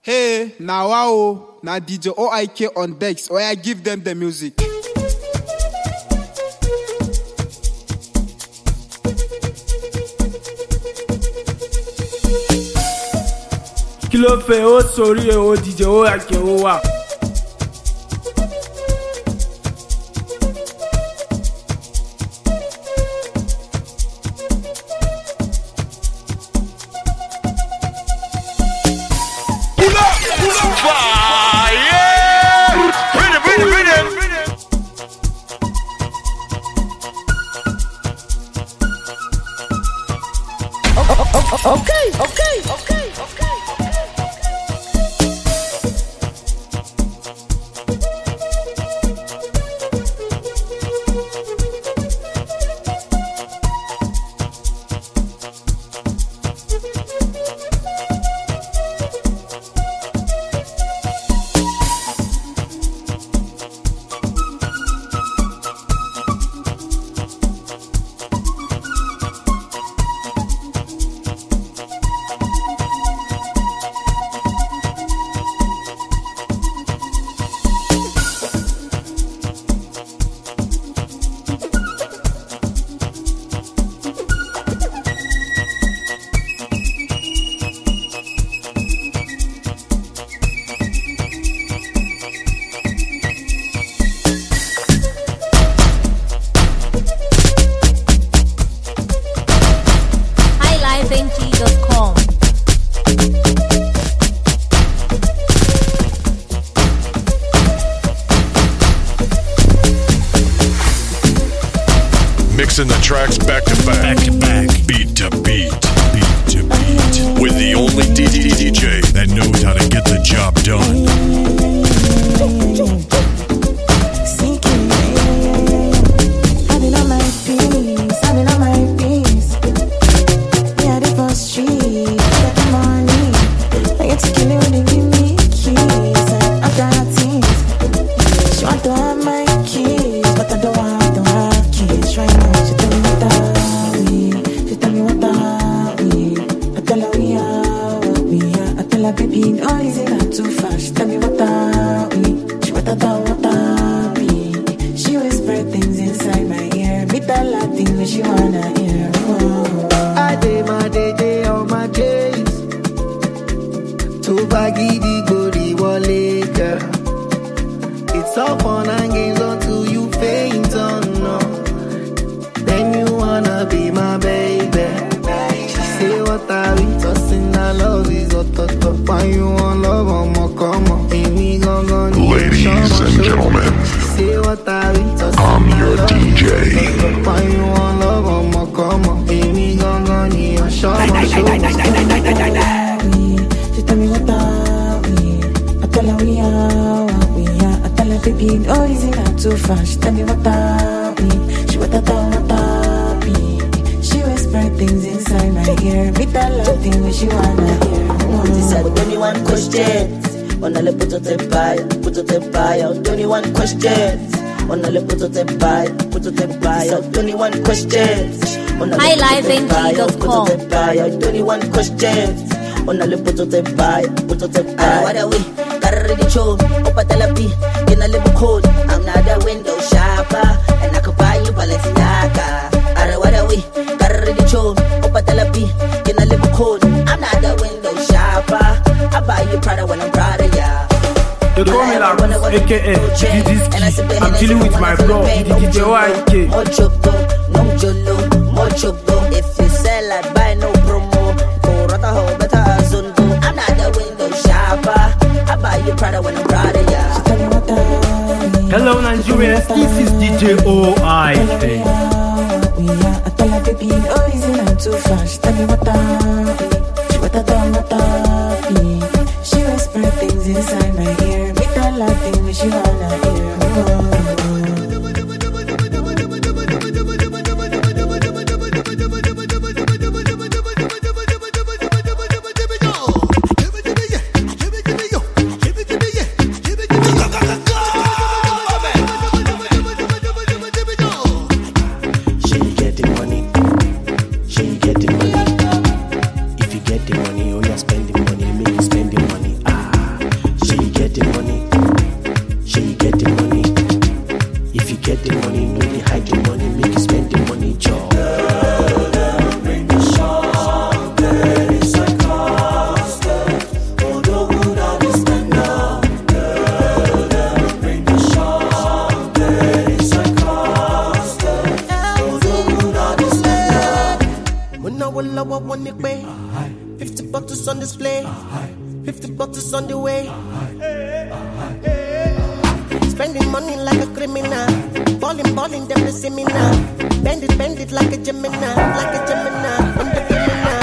Hey, now wow, now DJ OIK on decks. Or I give them the music. Kí ló fẹ́ ó sórí ó DJ OIK ó wà. Mixing the tracks back to back, beat to beat, beat to beat, with the only DJ that knows how to get the job done. Ladies and gentlemen, I'm your DJ. She whisper things inside my ear. Me tell her things when she wanna hear. She said 21 questions. Onale puto te paia, 21 questions. Onale puto te paia, 21 questions. HighLifeNG.com 21 questions. Onale puto te paia. What are we? Carry the show, opa telapi, in a little code. I'm not a window shopper, and I could buy you Balenciaga. What are we? Carry the show, opa telapi, in a little code. I'm not a window shopper. I buy you Prada when I'm proud of ya. They call me Larus, aka Didiski. I'm chilling with my bro, DJ OIK. No jolo, mochogo. If you sell, I buy no promo. Go rata ho, better azundo. I'm not the window shopper. I buy you Prada when I'm proud of ya. Hello Nigeria, this is DJ OIK. I tell her baby, oh, is it not too fast? Tell me what she whisper things inside my ear. Me tell her things when she wanna hear. She get the money. If you get the money, oh, you're spending money, make you spend the money. display. 50 bottles on the way. Spending money like a criminal. Balling, them they see me now. Bend it like a Gemini, like a Gemini. I'm the criminal.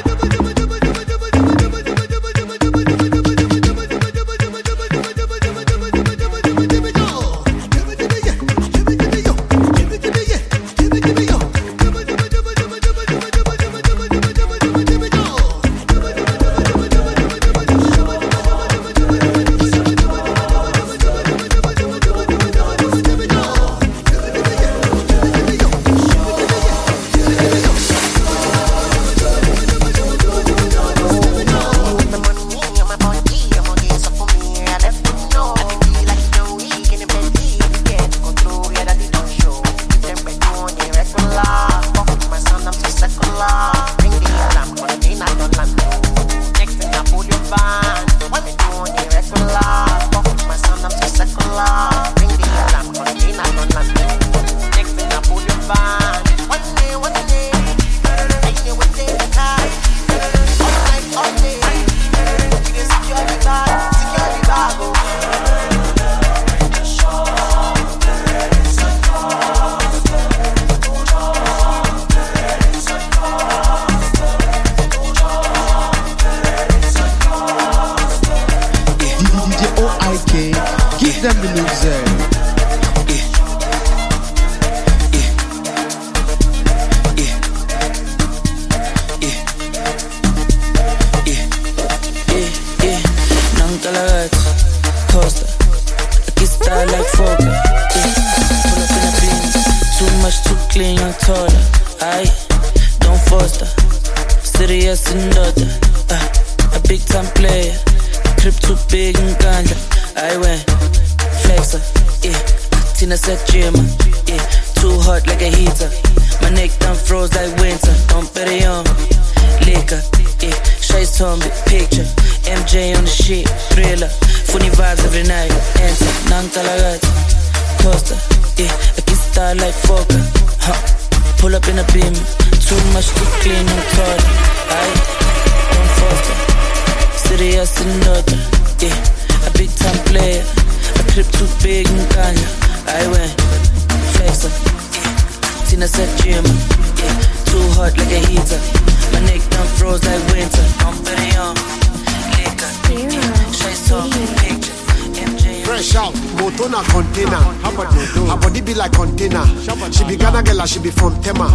She be from Tema.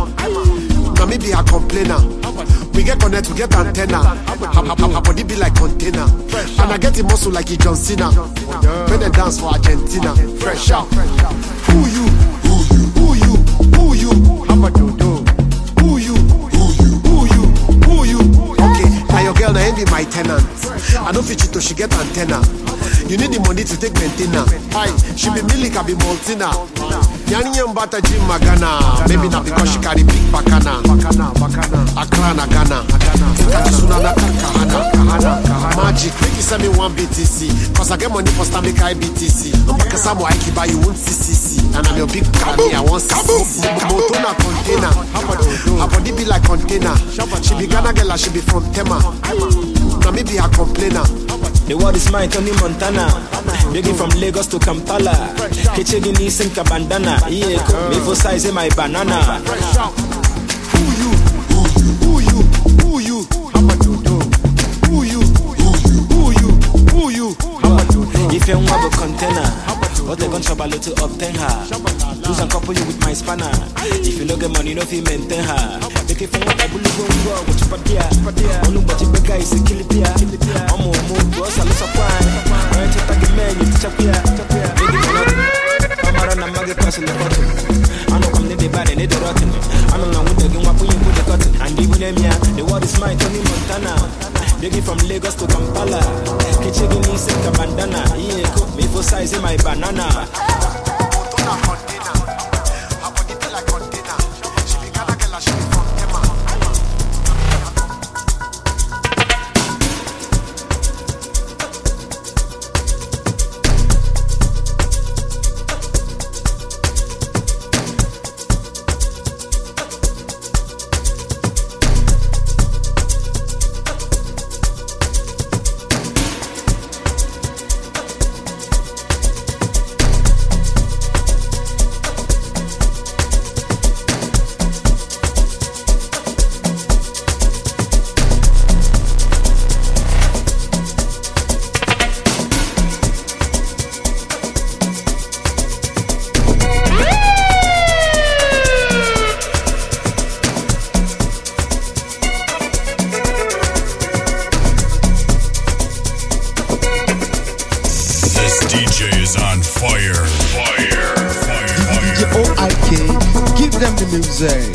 Nami be her complainer. We get connect, we get antenna. Her body be like container. And I get the muscle like a John Cena. When they dance for Argentina. Fresh out. Who you? Who you? Who you? How about you? Who you? Who you? Okay, now your girl now be my tenant. I don't fit you to she get antenna. You need the money to take maintenance. Hi, she be Milik, I be Maltina. Yani mbata Jim Magana. Maybe not because she carry big bakana. Akrana Ghana. Sunana Kahana. Magic, make you send me one BTC. Cause I get money for Stanbic IBTC. Because I'm I keep buy you one CCC. And I'm your big granny, I want CCC. Motona container. Her body be like container. She be Ghana girl, she be from Tema. Now maybe her complainer. The world is mine, Tony Montana. Begging from Lagos to Kampala. Kitchen in Sinka bandana. Yeah, me for size in my banana. Who you? Who you? How about you do? Who you? If you want a container, what they gonna trouble to obtain her? Lose and couple you with my spanner. If you no get money, no fee maintain her. Make it from what I believe in war, what you padia. Only but you beg is a kill it. I'm more to us, I lose a prime. When you take a man, you teach up here. Make it for nothing. I'm around a maggot cross in the bottom. I know I'm the bad and the rotten. I don't know when they're going to put the cotton. And even them, yeah, the world is mine, Tony Montana. Begging from Lagos to Kampala. Kitchen in Sinka bandana. Yeah, cook me for size in my banana. DJ is on fire. Fire. DJ OIK, give them the music.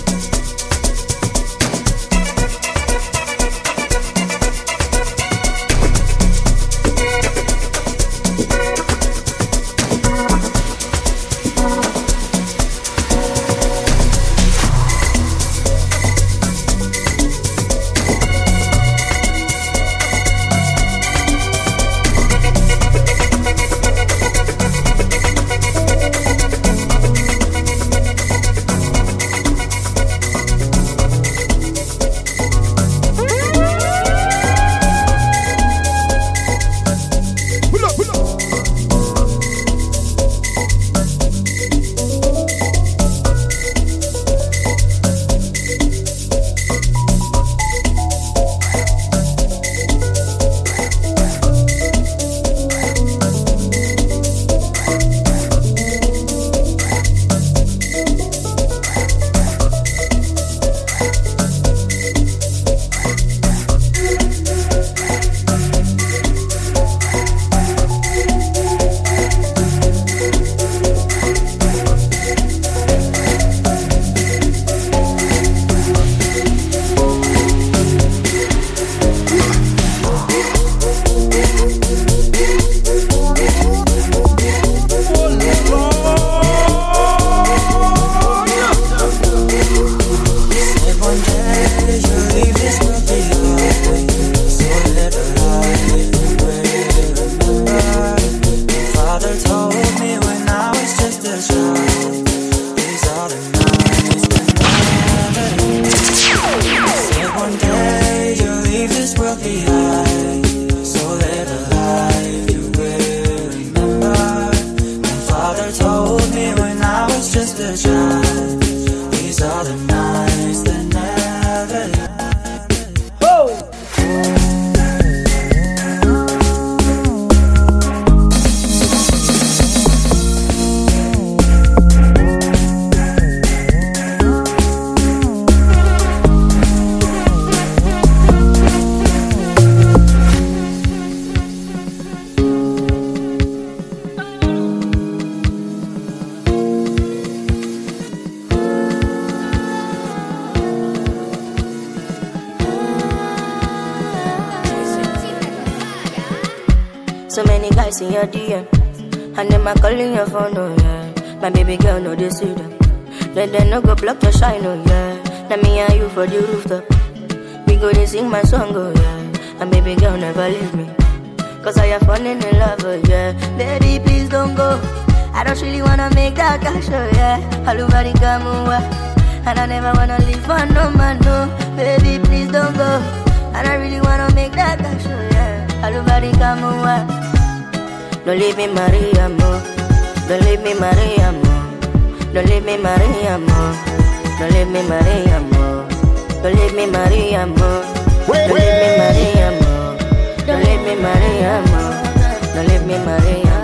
So many guys in your DM, and them a calling your phone, oh yeah. My baby girl know they see them. Let them no go block your shine, oh yeah. Now me and you for the rooftop. We go to sing my song, oh yeah. And baby girl never leave me, cause I have fun in love, oh yeah. Baby please don't go, I don't really wanna make that cash, oh yeah. Alubari kamuwa, and I never wanna leave for no man, no. Baby please don't go, and I really wanna make that cash, oh yeah. Alubari kamuwa. Don't leave me, Maria, mo. Don't leave me, Maria, mo. Don't leave me, Maria, mo. Don't leave me, Maria, mo. Don't leave me, Maria, mo. Don't leave me, Maria, mo. Don't leave me, Maria, mo. Don't leave me, Maria.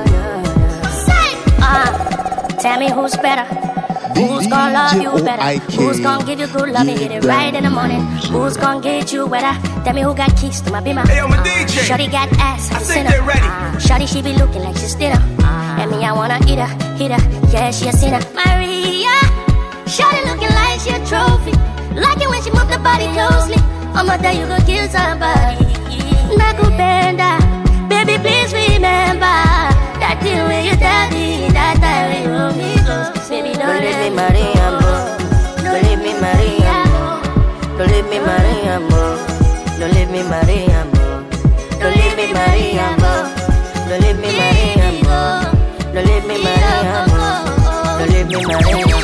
Tell me who's better. Who's gonna love you better? Who's gonna give you good love and get it right in the morning? Who's gonna get you wetter? Tell me who got keys to my bima. Hey, I'm a DJ. Shorty got ass, I think they're ready. Shorty, she be looking like she's dinner. And me, I wanna eat her, hit her. Yeah, she a sinner. Maria, Shorty looking like she a trophy. Like it when she move the body closely. I'ma tell you go kill somebody. Nakupenda, baby, please remember that deal with your daddy, that time when you hold me close. Baby, don't leave me, Maria, mo. Don't leave me, Maria, mo. Don't leave me, Maria, mo. Don't leave me, Maria, mo. Don't leave me, Maria, mo. Don't leave me, Maria, mo. Don't leave me, Maria, mo. Don't leave me, Maria, mo.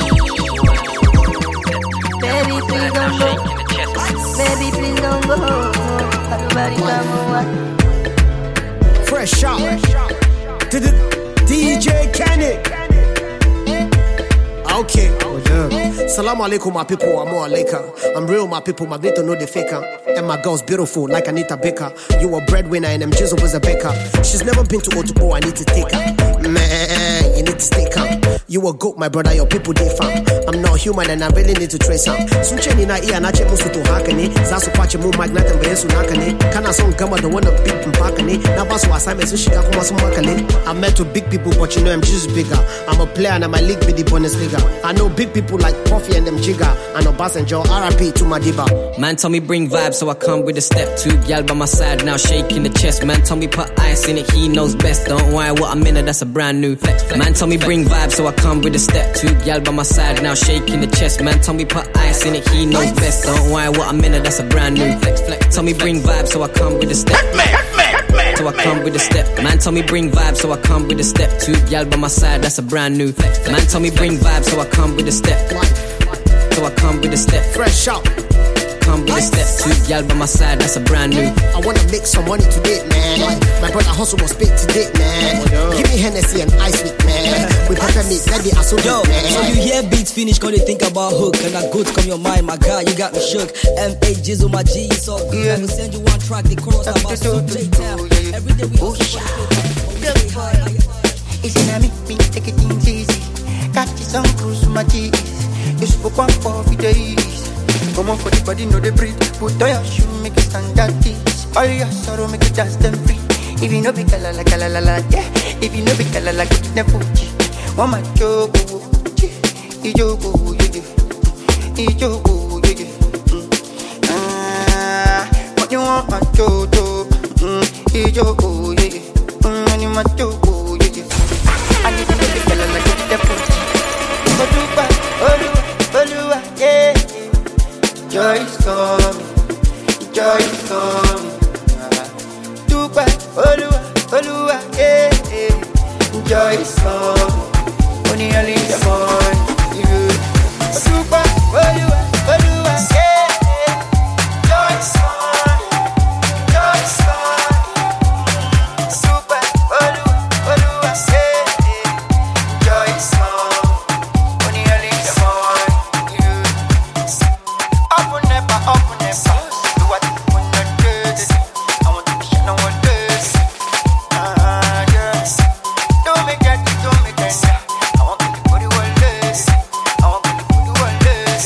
Baby, please don't go. Baby, please don't go. Everybody come on. Fresh out to the DJ Kenny. Okay. Salam alaikum, my people. I'm more alaikum. I'm real, my people. My need to know the faker. And my girl's beautiful, like Anita Baker. You a breadwinner, and them Jizzle was a baker. She's never been to Otupo. I need to take her. Man, you need to stay calm. You a goat, my brother. Your people they fam. I'm not human, and I really need to trace am. Suncheni na iya na che musu to hakane. Zasu pache mu magnet and beyesu nakane. Kana song gama the one of big mpakane. Na basu assignment so shiga kuma su makale. I met with big people, but you know I'm just bigger. I'm a player, and I'm a league with the Bundesliga. I know big people like Puffy and them Jigga. I know Basenjo, RIP to Madiba. Man told me bring vibes, so I come with a step. 2 gal by my side, now shaking the chest. Man told me put ice in it, he knows best. Don't worry what I'm in it, that's a brand new flex. Man told me bring vibes, so I come with a step. 2 gal by my side, now shaking the chest. Man told me put ice in it, he knows best. Don't worry what I'm in it, that's a brand new flex. Told me bring vibes, so I come with a step. So I come with a step. Man told me bring vibes, so I come with a step. 2 gal by my side, that's a brand new flex. Man told me bring vibes, so I come with a step. So I come with a step. Fresh out. Come with a step. 2 gal by my side, that's a brand new. I wanna make some money today, man. My brother hustle was paid today, man. Give me Hennessy and ice with, man. We pepper meat, let the asso yo, man. So you hear beats finish, cause they think about hook. And that good come your mind, my guy, you got me shook. M8 Jizzle, my G, it's all good. I will send you one track, the chorus about J-Town. Every day we hustle. It's in me, take it easy. Catch some cruise, my G's. You spoke one for days. Come on for the body, know the breathe. Put on your shoe, make it stand that this. All your sorrow, make it dance them free. If you know be kalala, yeah. If you know be kalala, get them fuji. One my joke, ijogo, what you want, my jojo, ijogo, when you my jogo, I need to know be kalala, get them fuji. Oluwa, yeah. Joy is coming, joy is coming. Dubai, Oluwa, yeah. Joy is coming, only early in the morning. Dubai, Oluwa, yeah. Joy is coming, joy is coming. Dubai, Oluwa, yeah. Joy is coming, only early in the morning. Open never, do what you wanna do. I want to be shining all day. Yes. Don't make it, I want to be body all day. I want to be body all day.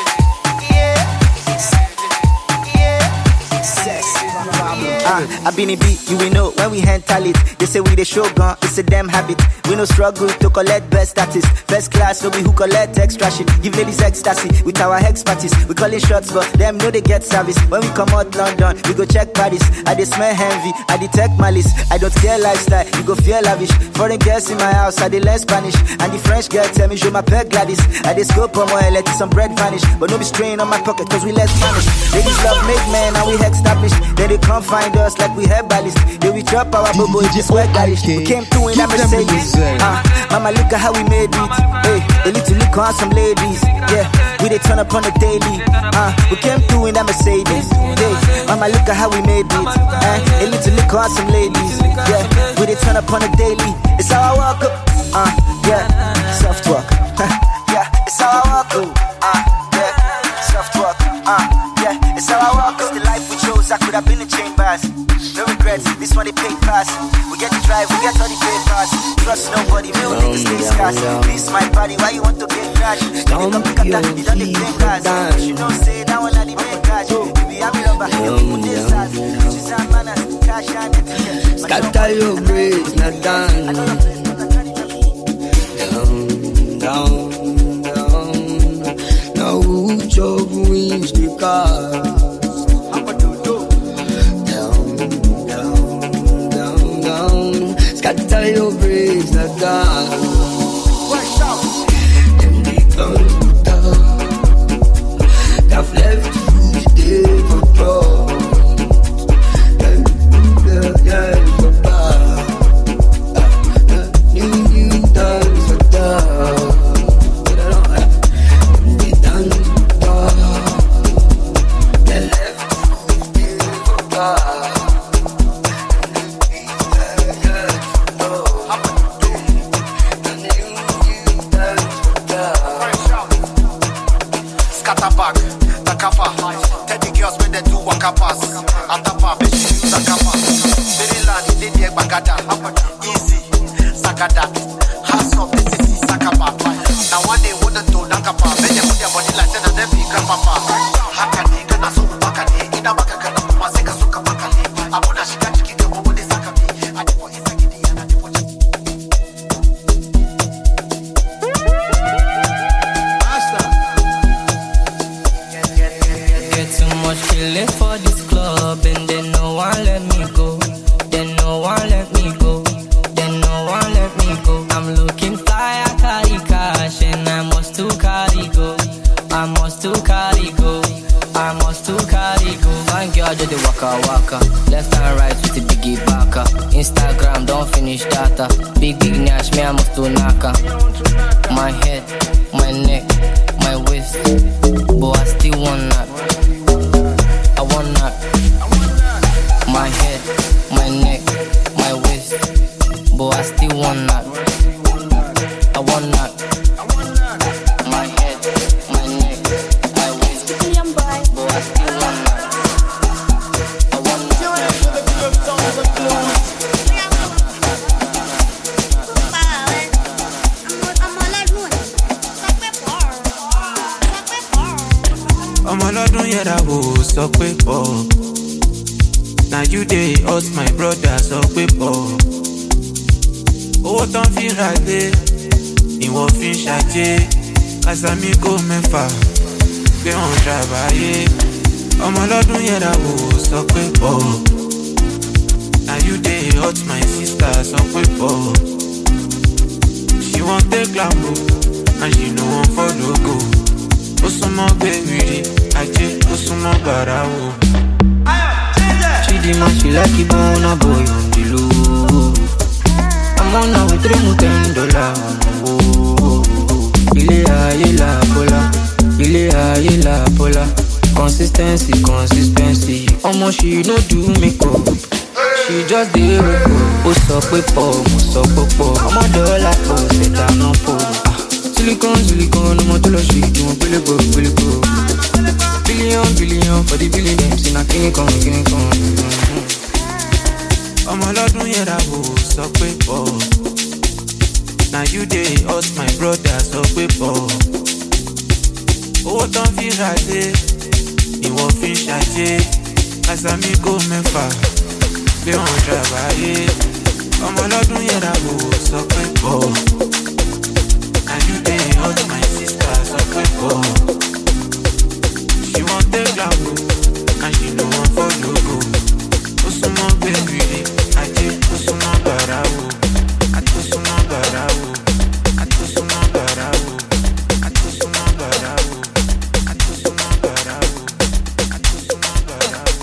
Yeah. I been a beat, you will know when we handle it. They say we the show gun, it's a damn habit. We no struggle to collect best status. First class, no be who collect extra shit. Give ladies ecstasy with our expertise. We call it shots, but them know they get service. When we come out London, we go check Paris. I dey smell envy, I detect malice. I don't care lifestyle, you go feel lavish. Foreign girls in my house, I dey learn Spanish. And the French girl tell me, je m'appelle Gladys. I dey scope on my let some bread vanish. But no be strain on my pocket, cause we let Spanish. Ladies love make men, and we established. Then they come find us like we herbalists. Then we drop our bobo, it is sweat garlish. We came through in a Mercedes. Mama, look at how we made it. Hey, they need to look on some ladies. Yeah, we they turn up on the daily. We came through in a Mercedes. Hey, mama, look at how we made it. They need to look on some ladies. Yeah, we they turn up on the daily. It's how I walk up. Yeah, soft talk. Yeah, it's how I walk up. Yeah, soft talk. Yeah, it's how I walk up. It's the life we chose. I could have been in chambers. No regrets, this one they pay pass. We get the drive, we get all the papers. Trust nobody, real niggas stay scarce. This my body, why you want to get crash? You come pick up that, you don't play cars. You know say that one are the main cars. Baby, I'm your lover, you people this size. She's a man, cash and it. Scatter your braids, not down. Down. Now who job wins the car? Scatter your braids, not down. Them they come down. They've left you today for trouble. Yeah, for bad. New dance for down. Them they dance down. They left you today for bad. Agada, easy, Sagada, House of PCC, Sakapa. Now one day, what the do, Nakapa, then you put your body like that, and then become Papa. Hakani, Kanasu, Bakani, in a Bakana, Maseka Suka Bakani, Abuna Shikaki, the Mobile Sakami, and for Isakidi, and for Get too much feeling for this club, and then no one let me go. Then no one let me go. Then no one let me go. I'm looking fly, I carry cash, and I must to carry go. I must to carry go. I must to carry go. Fine girl, do the waka waka. Left and right with the biggie baka. Instagram, don't finish data. Big nash, me I must to naka. My head, my neck, my waist. But I still want that. I want that. My head, my neck, my waist. But I still want that. I want that. My head, my neck, my waist. But I still want that. I want that. Ọmọ ọlọ́dún yẹra wò sọ pé pọ̀. Na you dey hurt my brother sọ pé pọ̀. Owó tán fi ra dé, ìwọ̀n fi ń ṣàjẹ́. Kásàmíkò mẹ́fà, pé wọ́n ṣàbáyé. Ọmọ ọlọ́dún yẹra wò sọ pé pọ̀. Na you dey hurt my sister sọ pé pọ̀. She wan take Lambo, and she no wan follow go. Ó súnmọ́ gbẹ̀wìrì, ajé ó súnmọ́ gbàrà wò. Chidima, she like it, but na boy on the low. I'm on now with $310. Ilé ayé la bola, ilé ayé la bola. Consistency, consistency. Omo, she no do makeup. She just dey wake up. Ó sọ pé pọ̀, mo sọ pé pọ̀. Ọmọ dọ́là pọ̀, ṣẹ̀dá náà pọ̀. Silicon, silicon, ọmọ tó lọ ṣe ìdíwọ̀n gbélégbò, gbélégbò. Billion, billion for the billion names in a guinea con, guinea con. Ọmọ ọlọ́dún yẹra wò sọ pé pọ̀. Na you dey hurt my brother sọ pé pọ̀. Owó tán fi ra dé, ìwọ̀n fi ń ṣàjẹ́. Kásàmíkò mẹ́fà, pé wọ́n ṣàbáyé. Ọmọ ọlọ́dún yẹra wò sọ pé pọ̀. Na you dey hurt my sister sọ pé pọ̀. She wan take Lambo, and she no wan follow go. Ó súnmọ́ gbẹ̀wìrì, ajé ó súnmọ́ gbàrà wò. Ó súnmọ́ gbàrà wò. Ó súnmọ́ gbàrà wò. Ó súnmọ́ gbàrà wò. Ó súnmọ́ gbàrà wò. Ó súnmọ́ gbàrà wò.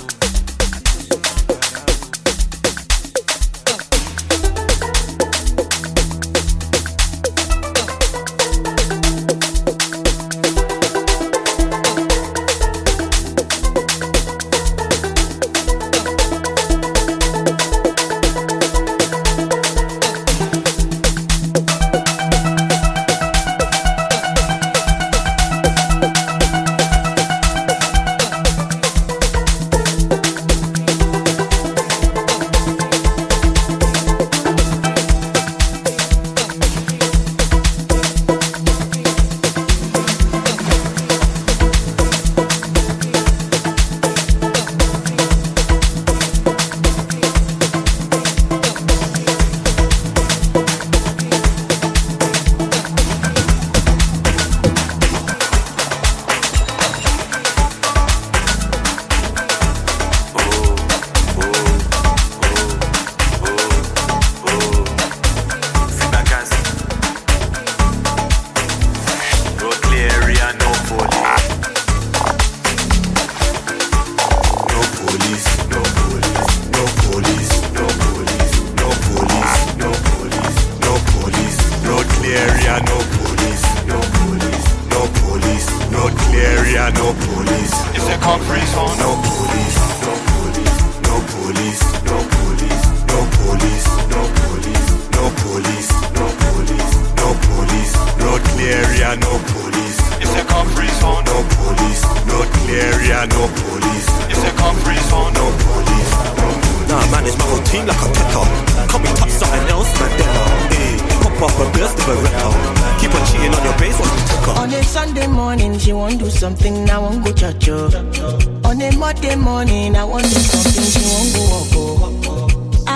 Nah, man, it's my whole team like a pepper. Can we touch something else, Mandela? Hey, pop up a burst of a record. Keep on cheating on your base, what's the ticker? On a Sunday morning, she won't do something, I won't go church. On a Monday morning, I won't do something, she won't go walk.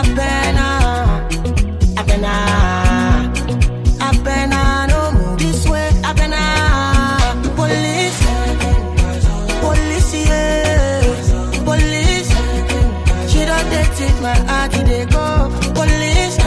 Abena, no move this way, Abena. Police, yeah, police. She don't take my heart, they go. Police,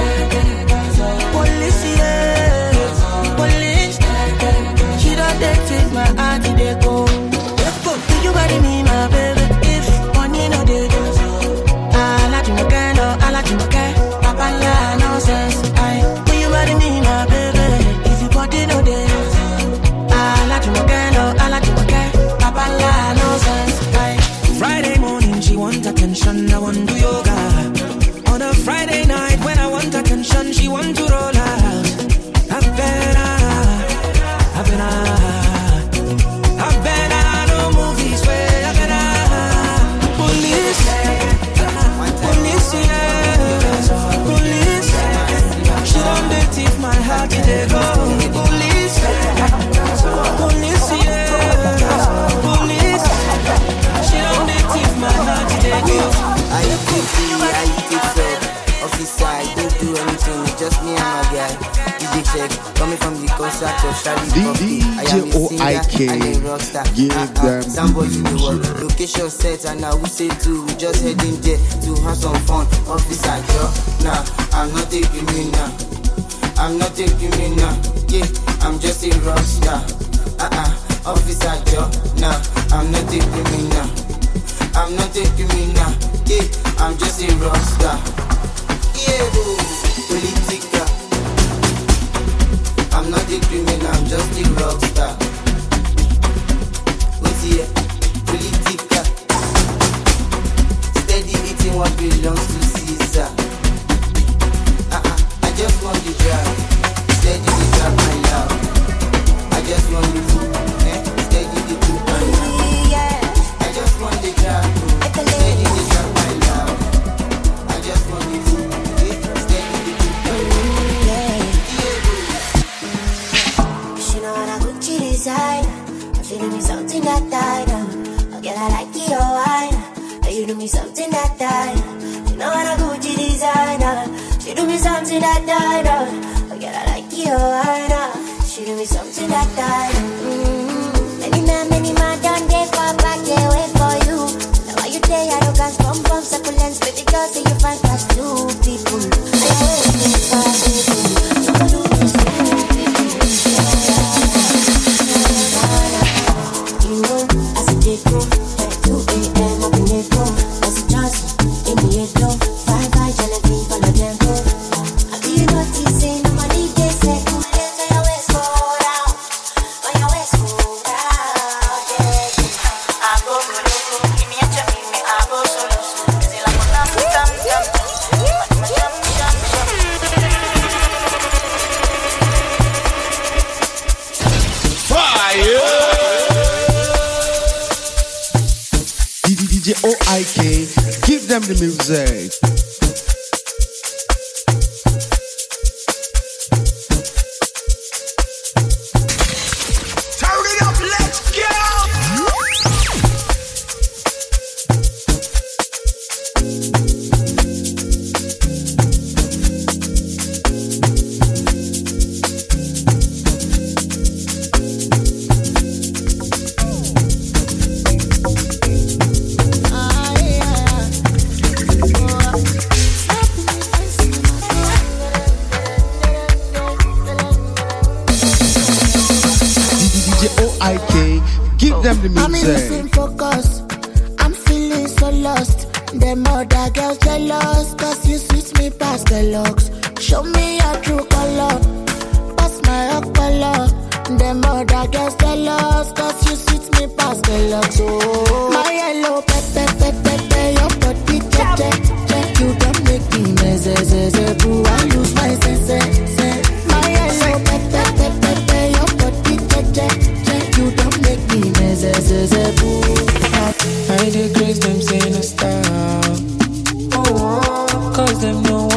yeah, police. She don't take my heart, they go. Do you body me, my baby? If money no dey, I like you again, no, I like you again. Papa, yeah, nonsense. Do you body me, my baby? If you body no dey, I like you again, no, I like you again. Papa, yeah, nonsense. Friday morning, she want attention, I want to yoga. On a Friday night, when I want attention, she want to roll out. Abena, no move this way, Abena. Police, yeah, police. She don't let it my heart, they go. Police, yeah, police. She don't let it my heart, they go. I take officer, I don't do anything, it's just me and my guy. DJ check, coming from the concert of Charlie Puppy. I am a singer and a rockstar. Somebody in the world, location set, and now we say too. We just heading there to have some fun. Officer Joe, nah, I'm not a criminal. Yeah, I'm just a rockstar. Officer Joe, nah, I'm not a criminal. Yeah, I'm just a rockstar. Yeah, politica. I'm not a criminal, I'm just a rockstar. What's here? Politica. Steady eating what belongs to Caesar. I just want the drive. Steady the drive, my love. I just want the food. Steady the food, my love. I just want the drive. Steady the drive, my love. I just want the food. Steady the food, my love. She know what I Gucci design. She do me something that I know. Girl, I like your wine. You do me something that I know. She know what I Gucci designer. She do me something that I know. Girl, I like your wine. She do me something that I know. Many man done they fall back, they wait for you. Now why you there, I don't got pump, succulents. Baby girl, say you find past two people. I wait for you. OIK, give them the music. Turn it up, let's go! Give them the music. I'm losing focus. I'm feeling so lost. Them other girls jealous, cause you switch me past the looks. Show me your true color. Pass my color. Them other girls jealous, cause you switch me past the looks. Oh, my yellow pepe, your body check. You don't make me mess. Boo, I lose my sense. My yellow pepe, your body check. You don't make me mess. I decrease them, say no stop. Cause them no one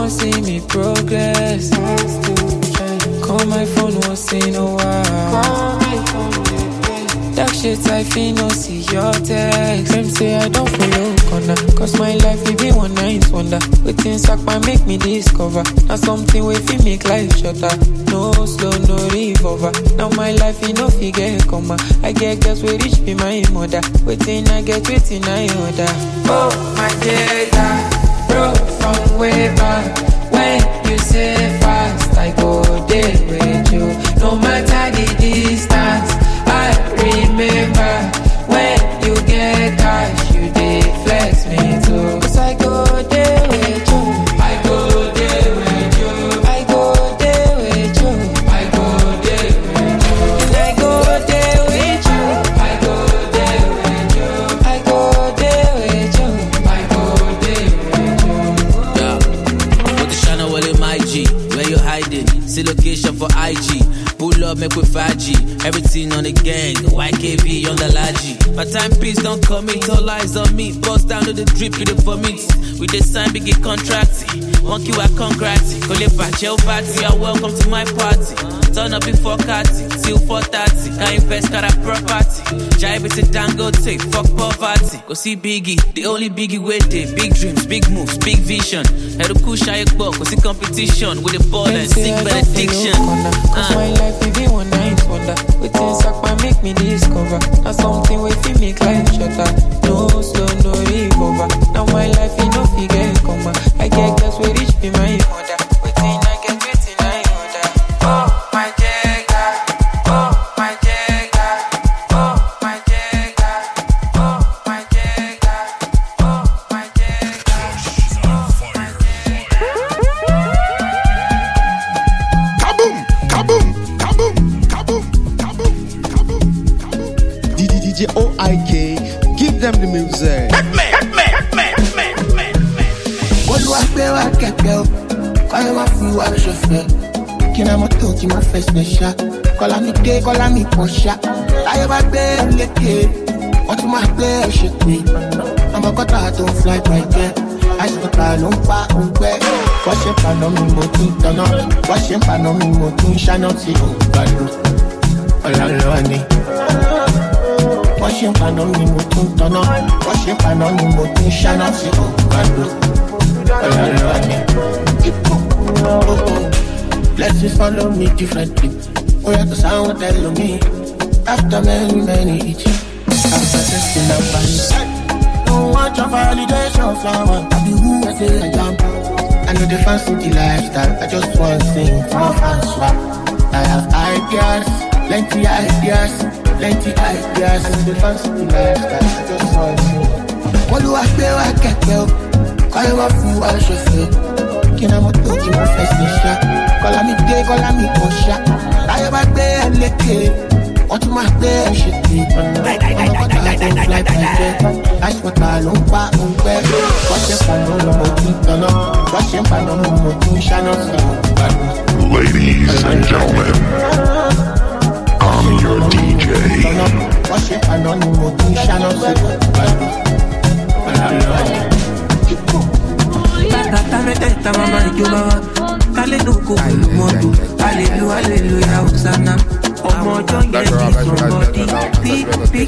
won't see me progress. Call my phone, won't see no while. Dark shit, I feel no see your text. Them say I don't follow corner, cause my life will be one night wonder. Waiting sack might make me discover. Now something way fi make life shorter. No slow, no revolver. Now my life you know fi get comma. I get girls we reach be my mother. Waiting I get waiting I order. Oh my data, bro from way back. When you say fast, I go there with you. No matter the distance, I remember when you get cash, you dey flex me too. Cause I go there with you. I go there with you. I go there with you. I go there with you. And I go there with you. I go there with you. I go there with you. I go there with you. Yeah. Put the channel well in my G. Where you hiding? See location for IG. Pull up, make with 5G. Everything on the gang. YKB on the Laji. My timepiece don't commit. All eyes on me. Bust down to the drip with the vomit. We dey sign big contract. Monkey I congrats. Call it Pachel party. You're welcome to my party. Turn up before Kati. Till 4:30. Can invest got a property. Jive it to Dangote. Fuck poverty. Go see Biggie. The only Biggie with day. Big dreams, big moves, big vision. Head to cool shy go see competition with the ball and sick benediction. Cause my life will be one night wonder. Waiting sack might make me discover. Now something way fi make life shorter. No slow, no revolver. Now my life you know fi get comma. I get girls we reach be my mother. Waiting I get waiting I order. Oh my Jagger, oh my Jagger, oh my Jagger, oh my Jagger, oh my Jagger. Kaboom, kaboom, kaboom, kaboom, kaboom, kaboom, kaboom. DJ OIK, give them the music. Olúwàgbéwà kẹ̀kẹ́ o, kọ́lé wá fún wa ṣọ̀fẹ́. Kí ni mo tó kí mo fẹ́ ṣẹ̀ṣá? Kọ́lá mi dé, kọ́lá mi pọ̀ ṣá. Láyé bá gbé ẹ lékè, wọ́n tún máa gbé ẹ ṣe pé. Ọmọ kọ́tà tó ń fly by jẹ́, àìsàn ló ń pa òun pẹ́. Wọ́n ṣe ń paná mi mo tún tanná, wọ́n ṣe ń paná mi mo tún ṣáná sí òǹgbàdo. Ọ̀làlọ́ ni. Wọ́n ṣe ń paná mi mo tún tanná, wọ́n ṣe ń paná mi mo tún ṣáná sí òǹgbàdo. Blessings follow me differently. Oh, yeah, the sound tell me. After many eating, after testing and buying. Don't want your validation flower. I be who I say I am. I know the fancy the lifestyle. I just want to sing for fans. I have ideas, plenty ideas. I know the fancy the lifestyle. I just want to sing. Olúwàgbéwà kẹ̀kẹ́ o. Kọ́lé wá fún wa ṣọ̀fẹ́. Kí ni mo tó kí mo fẹ́ ṣẹ̀ṣá? Kọ́lá mi dé, kọ́lá mi pọ̀ ṣá. Láyé bá gbé ẹ lékè, wọ́n tún máa gbé ẹ ṣe pé. Ọmọ kọ́tà tó ń fly by jẹ́, àìsàn ló ń pa òun pẹ́. Wọ́n ṣe ń paná lọ́mọ tún tanná, wọ́n ṣe ń paná lọ́mọ tún ṣáná sí ìgbàlú. Ladies and gentlemen, I'm your DJ. Wọ́n ṣe ń paná lọ́mọ tún ṣáná sí ìgbàlú. Tata mama ijoba kale nuko moto hallelujah hosanna ọmọ ọjọ́ yẹn ní somebody big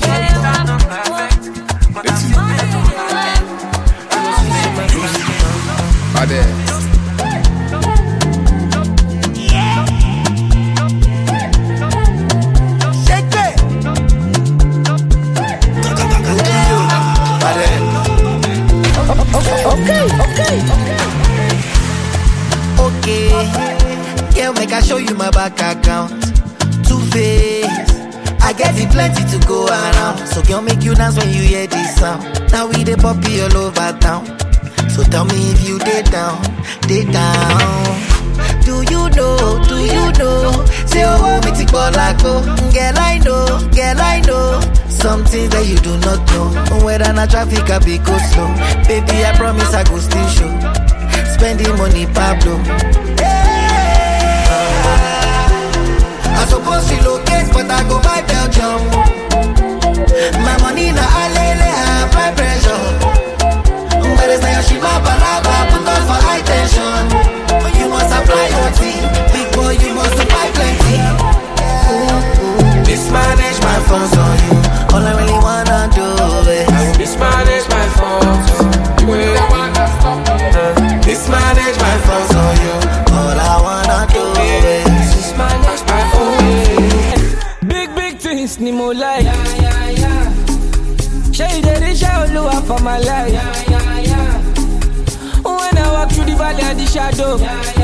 Okay, yeah, make I show you my bank account. Two-Face, I get it plenty to go around. So girl, make you dance when you hear this sound. Now we the poppy all over town. So tell me if you dey down, dey down. Do you know? Say oh, me take Bolako. Girl, I know. Something that you do not know. Whether na traffic I be go slow. Baby, I promise I go still show. Spending money, Pablo. I suppose she locate, but I go buy Belgium. My money na alele, high blood pressure. But it's like she my balaba, put on for high tension. Prado.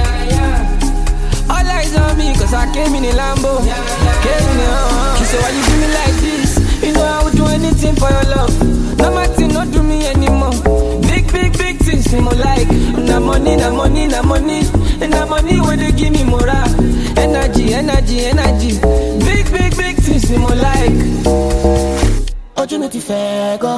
All eyes on me, cause I came in a Lambo. She said, why you do me like this? You know I would do anything for your love. No matter, not do me anymore. Big things, me more like. Na money. And the money when they give me more energy. Big things, me more like. Opportunity fair go.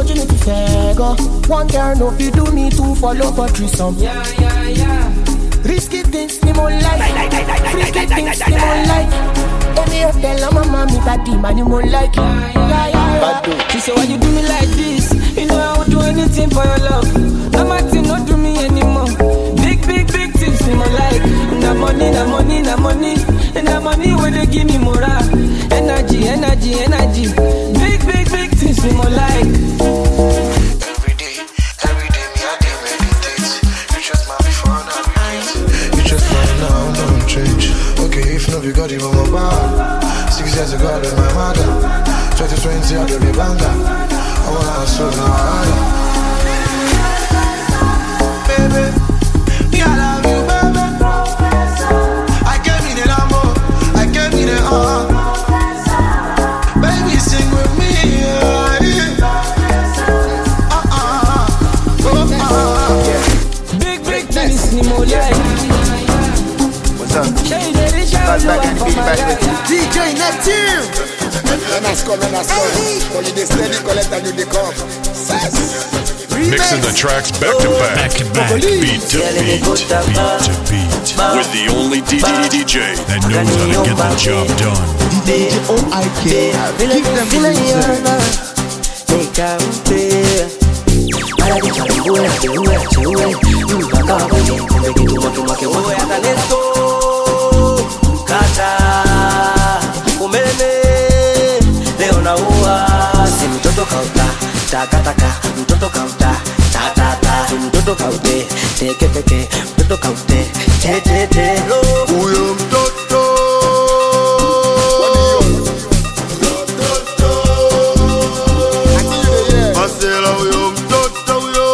One girl know if you do me two follow for threesome. Risky things, me more like. Risky things, me more like. Every hotel, I'm a mommy, daddy, man, you more like. She said, why you do me like this? You know I would do anything for your love. No matter, not do me anymore. Big things, me more like. Na money. And the money when they give me more energy. Big things, me more like. Every day, me I dey meditate. You just my before, now repeat. You just my now, don't change. Okay, if not, you got it on my bar. 6 years ago, I left my mother. 2020, I gave me banger. I wanna hustle now, baby, me I love you, baby. I gave me the Lambo, I gave me the baby, sing with me, Big things, me more like. What's up? DJ Neptune. Let us come. For you the steady collect and you the come. Mixing the tracks back to back, beat to beat, with the only DJ that knows how to get the job done. DJ OIK, give them the mtoto kauta ta mtoto kaute teke mtoto kaute te huyo mtoto Marcela huyo mtoto huyo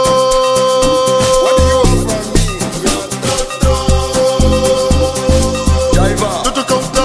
mtoto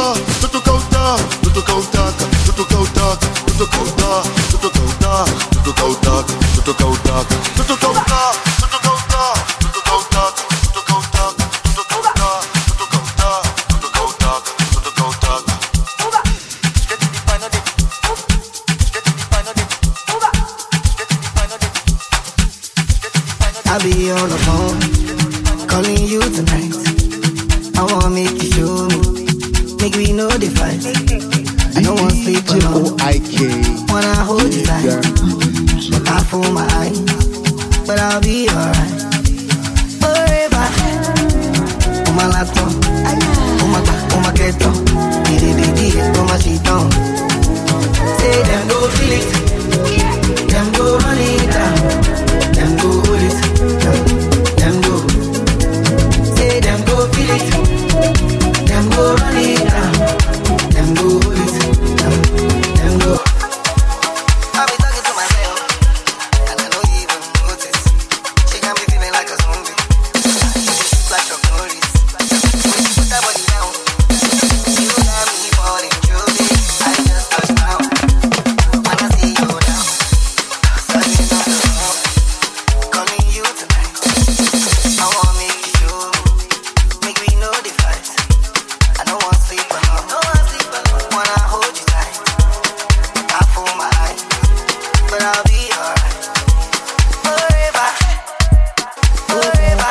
I'll be on the phone, calling you tonight. I wanna make you show me, make we know the fight. I don't want to sleep alone, wanna hold you tight. But I fool my eyes, but I'll be alright. Forever, oh my lato, oh my keto, oh my shito. Say them go feel it, them go run it down, them go hold it. Them go, say them go feel it, them go run it down, them go hold it, them go. I be talking to myself, and I don't even notice. She got me feeling like a zombie, flash of noise. Put that body down, you got me falling through it. I just touched down, when I see you down, starting on the phone, calling you tonight. I wanna make you show me, make we know the fight. I don't wanna sleep alone, wanna hold you tight. I fool my eyes, but I'll be alright. Forever, forever,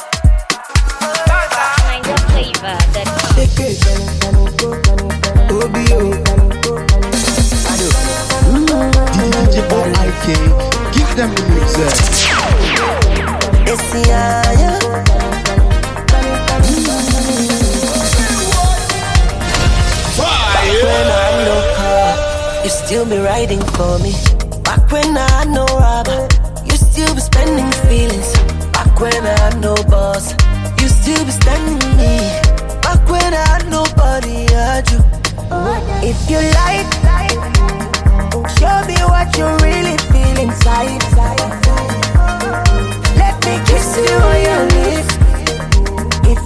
DJ OIK, give them the music. When I know her, you still be riding for me. Back when I had no robber, you still be spending feelings. Back when I had no boss, you still be standing me. Back when I had nobody, I had you. If you like, show me what you really feel inside. Let me kiss you on your lips.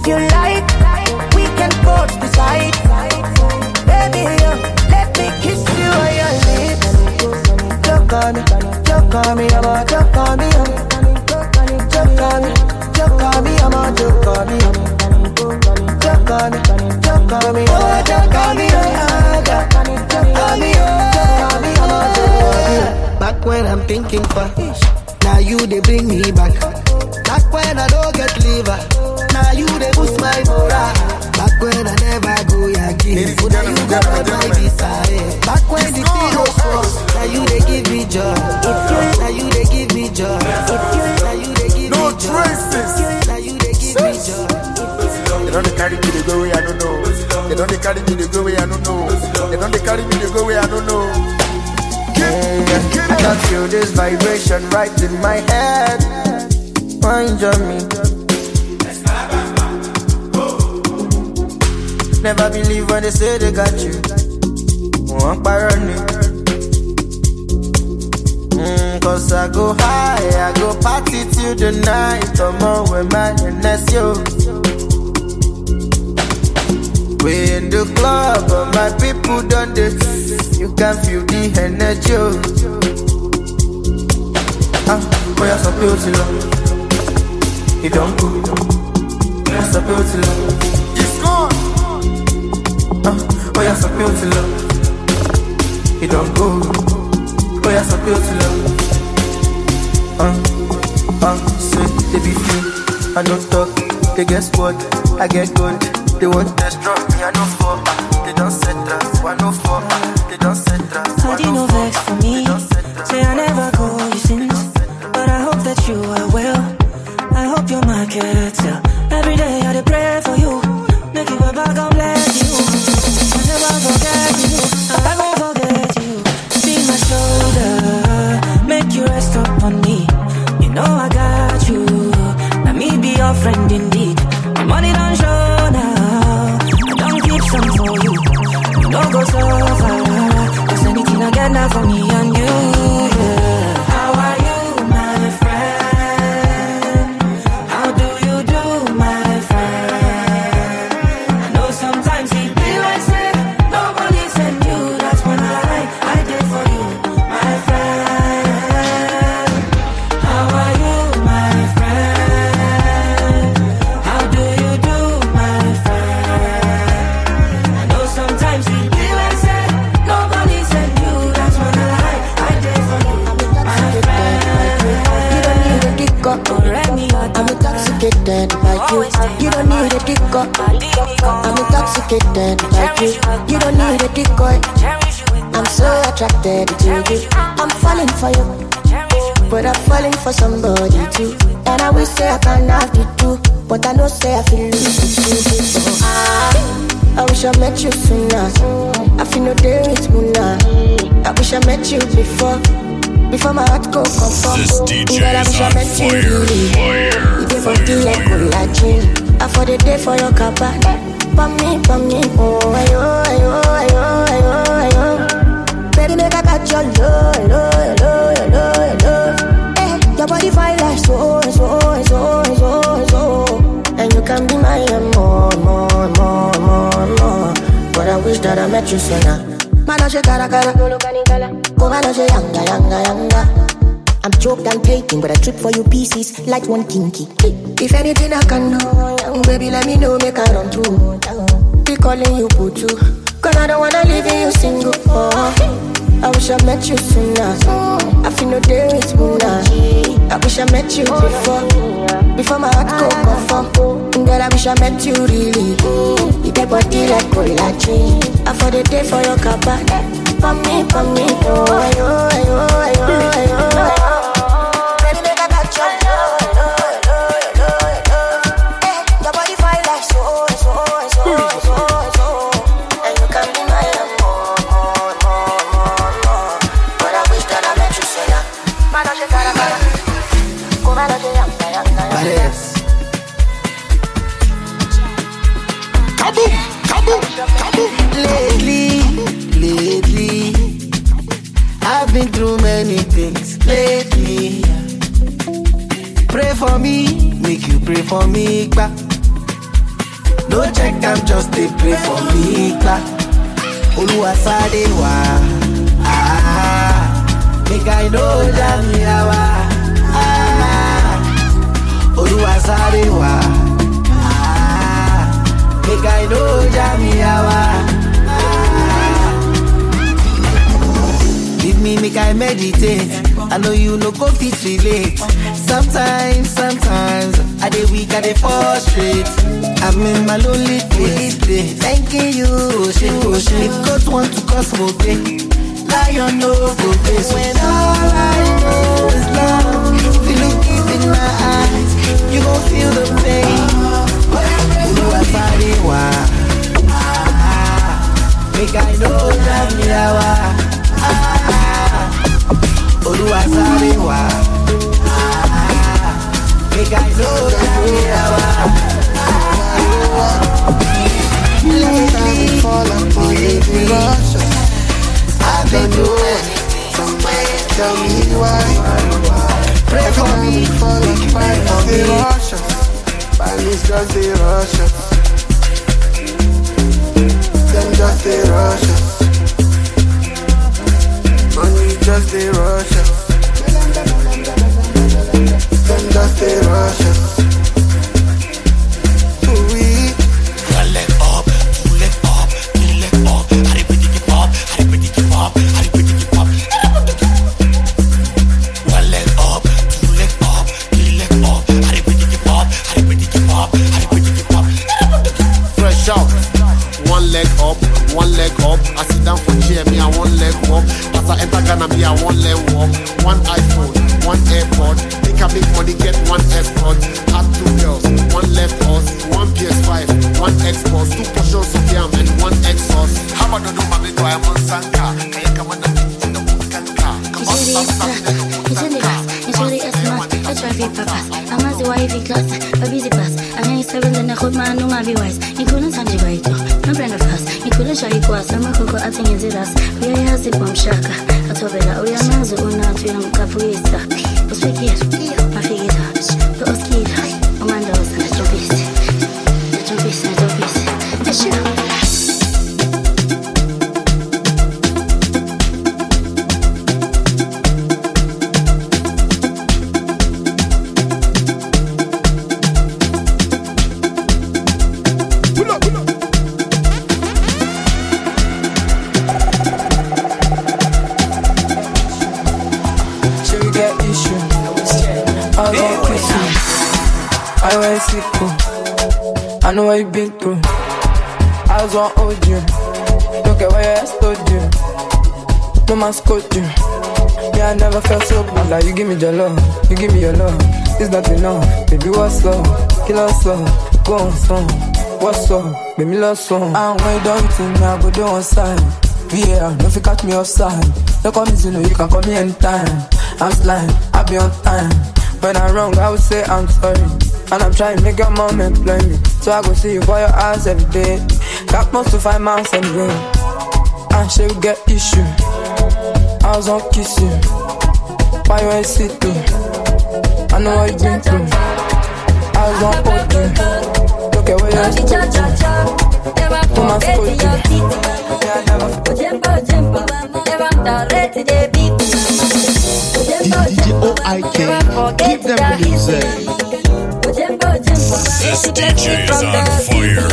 you like, we can both decide. Baby, let me kiss you on your lips. Choke on me, I'm a choke on me, choke on me, I'm a choke on me, choke on me, oh choke on me, choke on me, I'm a choke on me. Back when I'm thinking for, now you they bring me back. Back when I don't get liver, now you they boost my morale. Back when I never go again, so now you got my desire. Back when the thing was false, now you they give me joy. Now you they give me joy. Now you they give me joy. No traces. Now you they give me joy. They don't carry me the go way I don't know. They don't carry me the go way I don't know. They don't carry me the go way I don't know. I can feel this vibration right in my head. Mind on me. Never believe when they say they got you. Walk by running. Cause I go high, I go party till the night. Come on with my NSO. We in the club, but my people done this. You can feel the energy. Oh yeah, so beautiful. It don't go. It's so beautiful. It's gone. Oh yeah, so beautiful. It don't go. Oh yeah, so beautiful. Say they be free. I don't talk. They guess what? I get good. They want test drop me, I know for. They don't set trust, I know for. They don't set trust. How do you know vex for me? Say I never go you since, but I hope that you are well. I hope you're my character. Every day I pray for you. Make you a back and bless you. I never forget you. I won't forget you. See my shoulder, make you rest up on me. You know I got you. Now me be your friend indeed. My money don't show now. Some for you, you don't go so far. Cause anything I get now for me and you, yeah. How are you, my friend? How do you do, my friend? I know sometimes it be like say nobody send you. That's when I did for you, my friend. How are you, my friend? How do you do, my friend? Sometimes we feel like say nobody sent you. That's when I did for you, my friend. You don't need a dick up. I'm intoxicated by you. You don't need a dick up. I'm intoxicated by you. You don't need a decoy. I'm so attracted to you. I'm falling for you, but I'm falling for somebody too. And I wish say I can have the two, but I know say I feel lose it. I wish I met you sooner. I feel no day with me now. I wish I met you before my heart go confirm. This DJ is on fire. You dey for the like collagen. I for the day for your kappa. For me, oh ayo, ayo, ayo, ayo, ayo. Baby, make I catch your love. Hey, your body fine like so. And you can be my more. But I wish that I met you sooner. Manoche cara, go manoche yanga. I'm choked and taking, but I trip for you pieces like one kinky. If anything I can know, baby let me know, make I run through. Be calling you Putu, cause I don't wanna leave you single. I wish I met you sooner. I feel no day with Muna. I wish I met you before my heart go confirm. Girl, I wish I met you really. You get body like collagen. I for the day for your kappa. For me, oh ayo, ayo, ayo, ayo. Baby, make I touch your love. Your body fine like so. And you can be my more. But I wish that I met you sooner. Manoche cara, go manoche yanga. Lately, I've been through many things. Lately, pray for me, make you pray for me. No check, I'm just a pray for me. Oluwa Sadewa. Make I know Jamiawa. Oluwa Sadewa. Make I know Jamiawa. Leave me, make I meditate. I know you no go fit relate. Sometimes, I dey weak, I dey frustrate. I'm in my lonely place. Thanking you, if God want to cause more pain, lion no go face. When all I know is love, feel it deep in my eyes, you gon' feel the pain. Oluwa Sadewa, make I know Jamiawa. Oluwa Sadewa, make I know Jamiawa. Every time we fall upon it, we rush us. I don't know somebody tell me why. Every time we fall upon it, they rush us. Bodies just they rush us. Them just they rush us. Money just they rush us. Them just they rush us. One leg up, I sit down for chair, me I one leg walk. As I enter Ghana, me I one leg walk. One iPhone, one AirPod. Think I make money, get one AirPod. Had 2 girls, one left us. One PS5, one Xbox. 2 portions of yam and one exhaust. How about the number me do I want Sanka? Can you come on the beach in the boot kanka? Come on, stop, I'm as the wifey class, a busy pass. I'm in 7 and I hold my no my wise. You couldn't touch it right. No friend of us. You couldn't show you was. I'm a cocoa acting in us. We are has the bomb shaka. I told her we are Mazu Una to young Capuista. Was we here? My figure. The Oskida. Amanda's and the Jobis. The Jobis and Jobis. The show. I know what you've been through. I was on hold you. Look at where I stood you. No man scored you. Yeah, I never felt so good. Like you give me your love, you give me your love. It's not enough. Baby, what's up? Kill us up. Go on song. What's up? Baby, love song. And when you done to me, I go do on side. Yeah, don't you catch me offside. Don't call me Zeno, you can call me anytime. I'm slime, I'll be on time. When I'm wrong, I would say I'm sorry. And I'm trying to make your mom employ me. So I go see you for your ass every day. Got most to 5 months anyway. And she will get issue. I was on kiss you. Why you ain't sit me? I know what you've been through. I was on hold you. Look at where you're supposed to. No man scored you. Yeah, I never DJ OIK, give them the music. This DJ is on fire.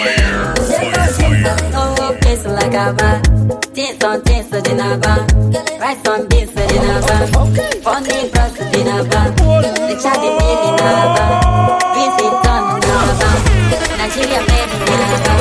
It's like a bar. Things on things to dinner. Rice on beans to dinner. Funny bros to dinner. The child is in dinner. Visit on dinner. Nigeria made in dinner.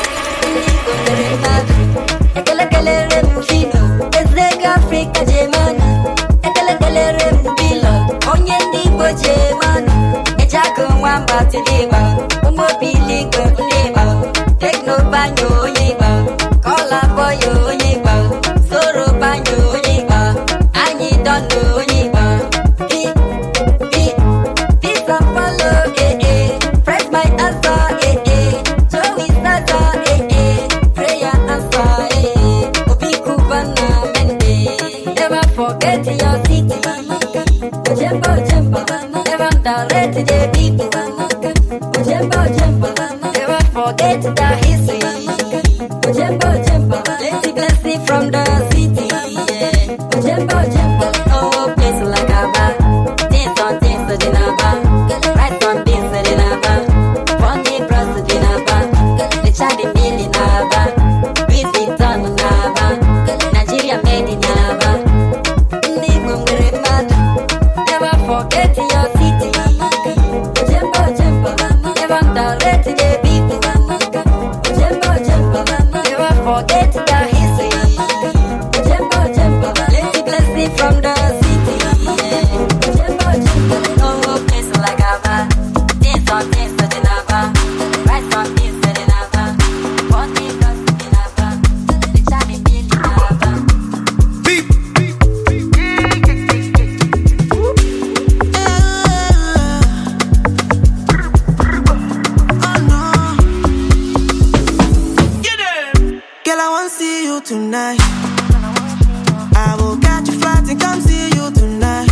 Ekele remufino. Ezega Africa Jemana. Ekele remufilo. Onye ndi bo Jemana. Ejako wamba tiliba. Umo bilingo liba. Take no banyo yiba. Kola boyo yiba. Soro banyo yiba. Anyi dono yiba. Peace and follow, Press my answer, So we start, Prayer answer, Obi Kubana Mende. Never forget your city. Ojembo, Never direct the people. Ojembo, Never forget. forget the history. Ojemba, Ojemba, plenty blessing from the city. Yeah. Ojemba, Ojemba, oh, place like Aba. Things on things, so Dinaba. Rice on beans, so Dinaba. Funny bros, so Dinaba. The child in million Aba. Beef in ton on Aba. Nigeria made in Aba. Never forget your city. Ojemba, Ojemba, never direct the people. Ojemba, Ojemba, never forget the history. Ojemba, Ojemba, plenty blessing from the city. Ojemba, Ojemba, no place like Aba. Things on things, so Dinaba. Rice on beans, so Dinaba. Funny girls, so Dinaba. The child in million Aba. Girl, I want to see you tonight. I will catch a flight and come see you tonight.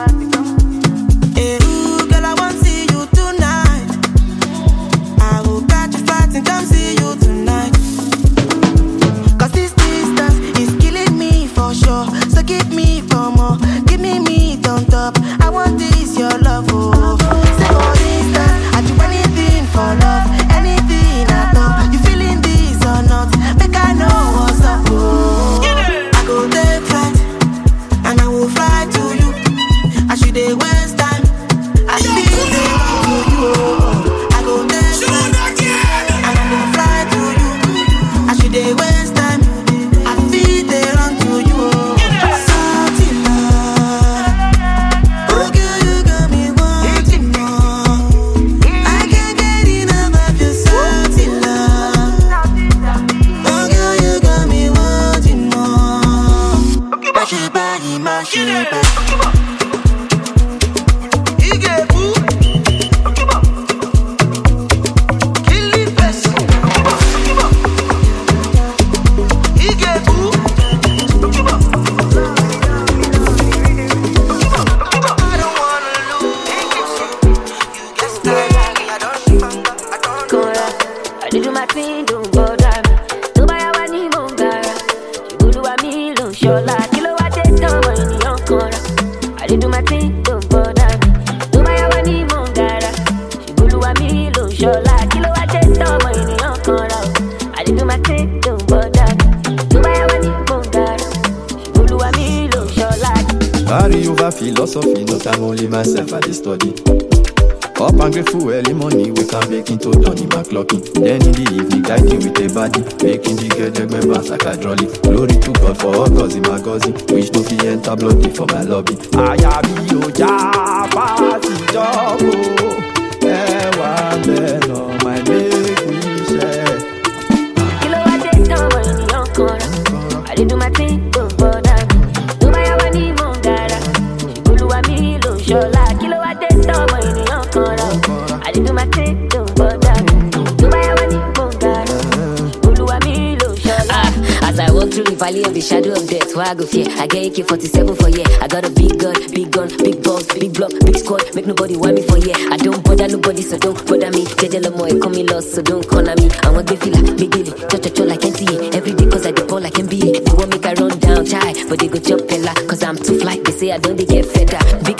Ooh, girl, I want to see you tonight. I will catch a flight and come see you tonight. Cause this distance is killing me for sure. So give me for more. Give me meat on top. I want this, your love, oh. Say for instance, I do anything for love. Anything at all. You feeling this or not? Make I know what's up, oh. I go take flight and I will fly to you. I should they waste time. I feel they run to you, oh. I go take flight and I will fly to you. I should they waste time. I feel they run to you, oh. Salty love. Oh girl, you got me wanting more. I can't get enough of your salty love. Oh girl, you got me wanting more. Mash it body, mash it body. I did my thing, don't bother me. To buy a money, Mongara. She go to me, don't show like kilowatt, don't mind the encore. I did my thing, don't bother me. To buy a money, Mongara. She go to me, don't show like kilowatt, don't mind the encore. I did my thing, don't bother me. To buy a money, Mongara. She go to me, don't show like. Carry over philosophy, not I'm only myself at the study. Up and grateful early money, we can make into Donny McLaughlin. Then in the evening, guiding with a body, making the girl them members like a trolley. Glory to God for all cause my cousin, which no fee enter bloody for my lobby. I am you, party job, no, my make we share. Kilowatt, don't mind the encore. I did my thing, don't bother me. Do my money, Mongara. She go to me, don't show like kilowatt, don't mind the encore. I did my thing, don't bother me. Do my money, Mongara. She go to me, don't show like. As I walk through the valley of the shadow of death, where I go fear, I get AK-47 for yeah. I got a big gun, big balls, big block, big squad. Make nobody want me for yeah. I don't bother nobody, so don't bother me. Jejela moy, call me lost, so don't corner me. I want to feel like big deal, cho like NCA. Every day cause I do ball like NBA. They want make I run down, chai, but they go chop fella. Cause I'm too fly, they say I don't, they get fed up. Big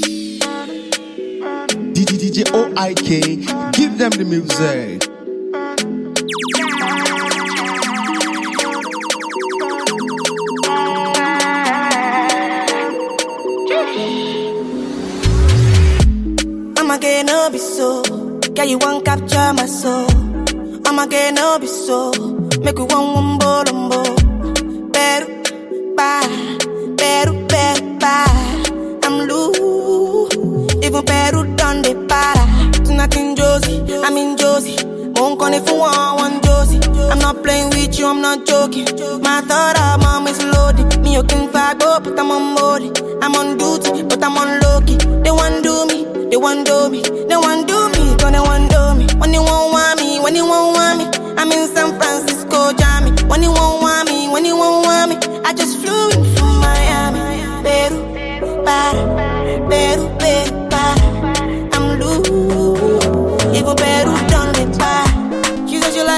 DJ OIK, give them the music. I'ma get no be so. Girl, you won't capture my soul. I'ma get no be so. Make we one bolombo. Beru, bye. I'm loose. Even Peru done the para. Tonight in Josie, I'm in Josie. Won't call if you want Josie. I'm not playing with you, I'm not joking. My thought of mom is loaded. Me, you can fight up, but I'm on body. I'm on duty, but I'm on low key. They want do me, they want do me. They want do me, gonna want do me. When you won't want me, when you won't want me. I'm in San Francisco, Jammy. When you won't want me, when you won't want me. I just flew in from Miami. Peru, para. I'm loose. Even Peru done the para. She said she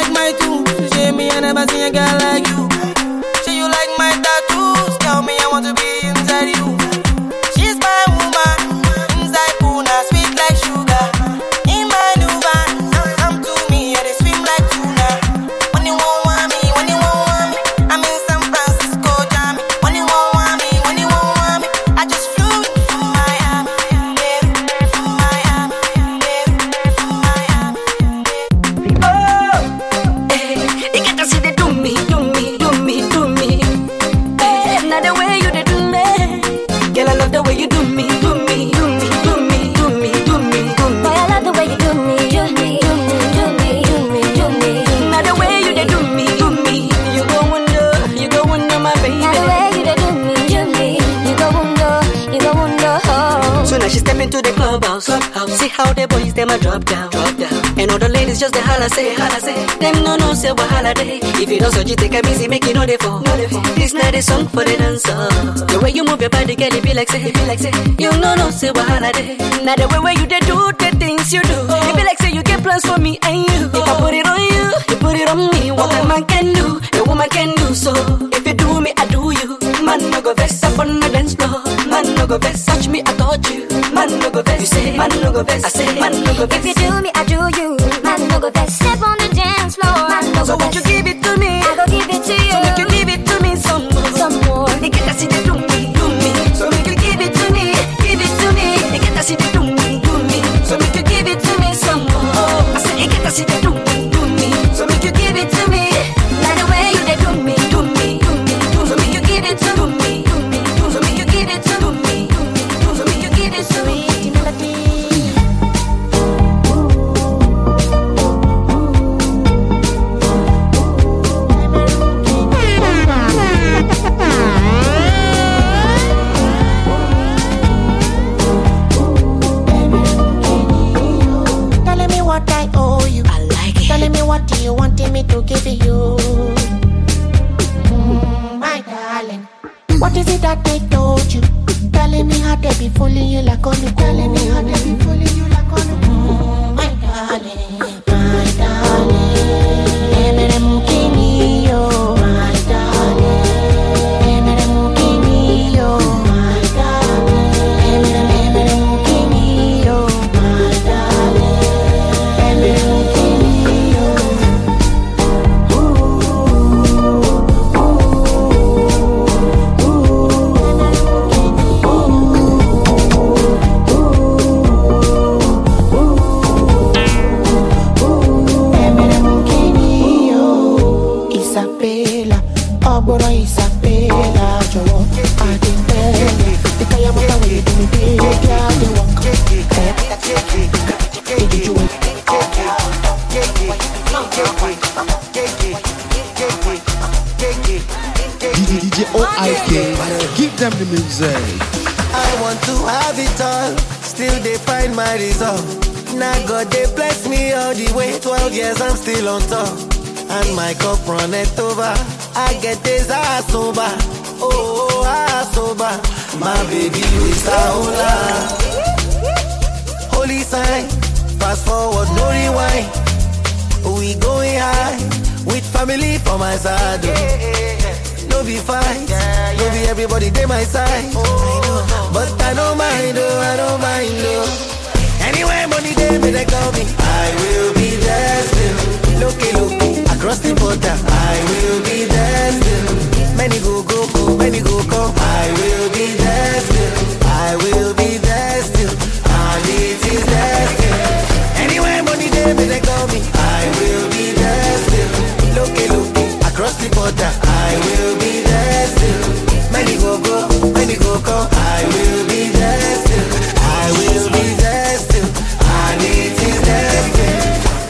all the boys, them a drop down. And all the ladies just the holla say. Them no say what holiday. If you don't so you take a busy, make it no dey for. This not a song for the dancer. The way you move your body, girl, it be like say. You no say what holiday. Now the way you dey do the things you do, it be like say you get plans for me and you. If I put it on you, you put it on me. What a man can do, a woman can do so. If you do me, I do you. Man no go vex up on the dance floor. Man no go vex, touch me, I touch you. Man no go vex, you say. Man no go vex, I say. Man no go vex. If you do me, I do you. Man no go vex, step on the dance floor. Man no so go won't you give it to me? I go give it to you. So make you give it to me some more. You get to see the do me. So make you give it to me. You get to see the do me. So make you give it to me some more. I say you get to see the do me. So make you give it to me. Now the way you dey do me. So make you give it to me. So make you give it to me. So make you give it to me. Telling me what I owe you. I like it. Telling me what you wanted me to give you. My darling. What is it that they told you? Telling me how they be fooling you like on you. Telling me how they be fooling you like on you. My darling. My darling. Emere mukini yo. My darling. Emere mukini yo. My darling. Emere mukini yo. My darling. Emere mukini yo. Isabella, Ogboro Isabella, jọ̀wọ́, Adébẹ́lẹ̀, ìtayà mọ́tà wẹ̀ yìí dùn mí bí ẹgbẹ́ àdéhùn kan. Ìdíjú wẹ̀. DJ OIK, give them the music. I want to have it all, still they find my resolve. Now God they bless me all the way, 12 years I'm still on top. And my cup runneth over, I get this ass sober. Oh, ass sober. My baby is a hola. Holy sign, fast forward, no rewind. We going high, with family for my side. No be fight, no be everybody they my side. But I don't mind, I don't mind. Anywhere money they may they call me, I will be there still. Look, across the border, I will be there still. Many go, many go come, I will be there still. I will be there still, and it is there still. Anywhere money they may they call me, I will be there still. Look, across the border, I will be there still. Many go, many go come, I will be there still. I will be there still, and it is there still.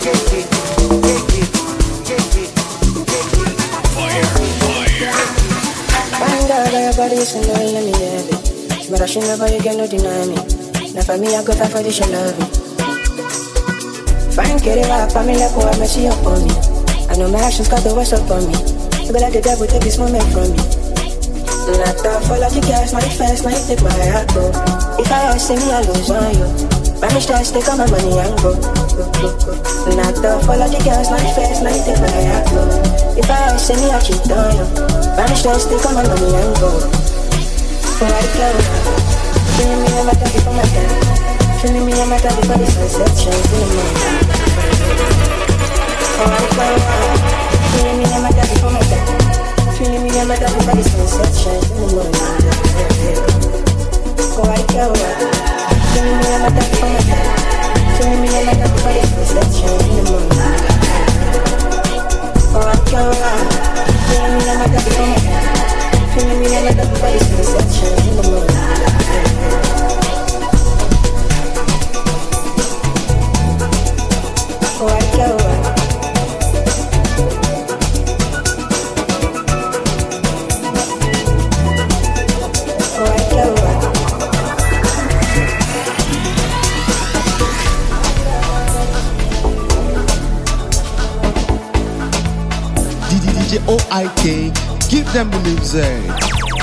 Find out your body is in the let me have it. But I should never you can no deny me. Now for me I go fight for this your love me. Fine kitty rap, I mean like what I see up on me. I know my actions got the worst up on me. I be like the devil take this moment from me. Not tough for like you guys, not the first, now you take my heart go. If I see me, I lose on you. My mistress take all my money and go. Not tough for like you guys, not the first, now you take my heart go. If I see me, I cheat on you. My mistress take all my money and go. Right go. Feeling me, I'm a daddy for my dad. Feeling me, I'm a daddy for the sunset shines in the morning. Right go. Feeling me, I'm a daddy for my dad. Feeling me, I'm a daddy for the sunset shines in the morning. Right go. Feeling me, I'm a daddy for my dad. Feeling me, I'm a daddy for the sunset shines in the morning. Right go. Feeling me, I'm a daddy for my dad. Feeling me, I'm a daddy for the sunset shines in the morning. Right go. DJ OIK, give them the music.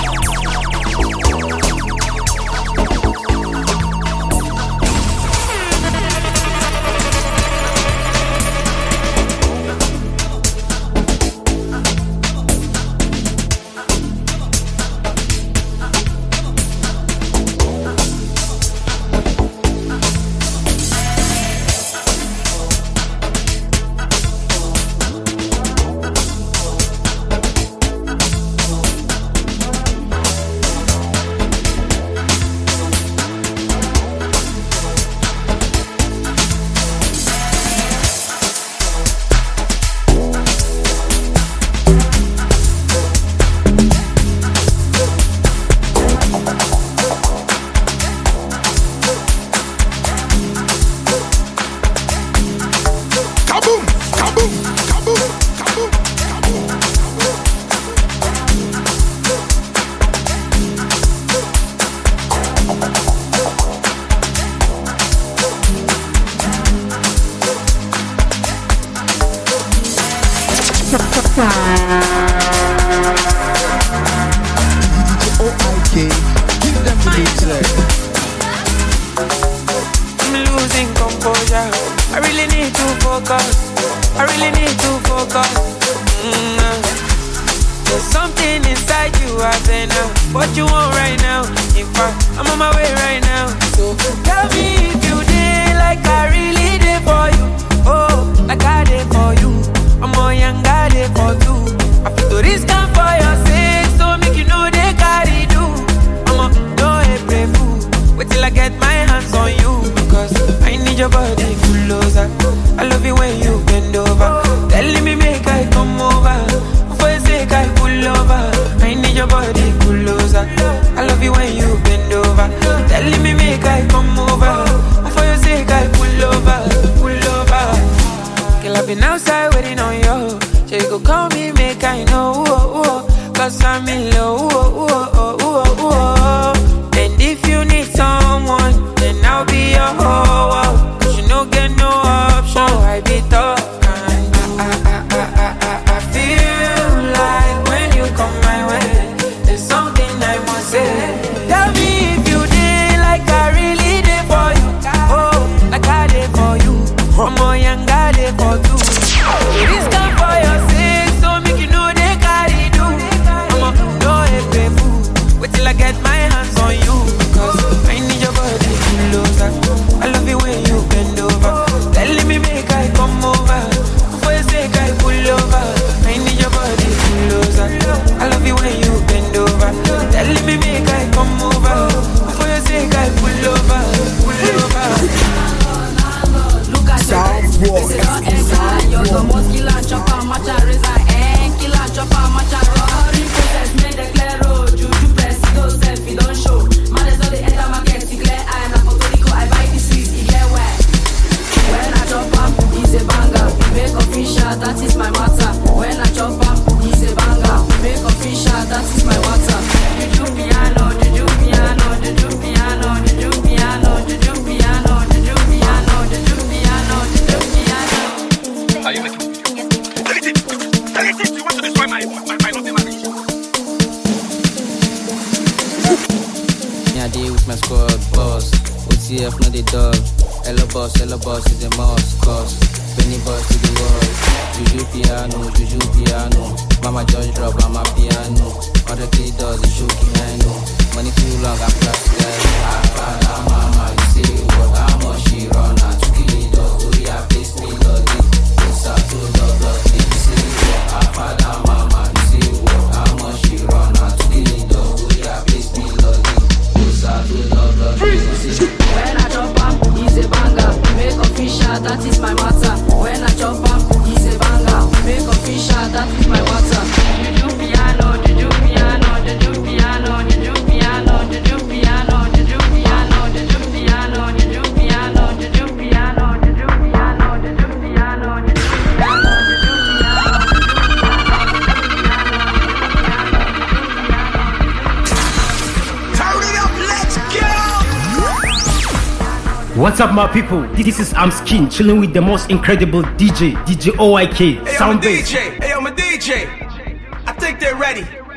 What's up, my people? This is Amskin, chilling with the most incredible DJ OIK. Hey, I'm a DJ. think they're ready.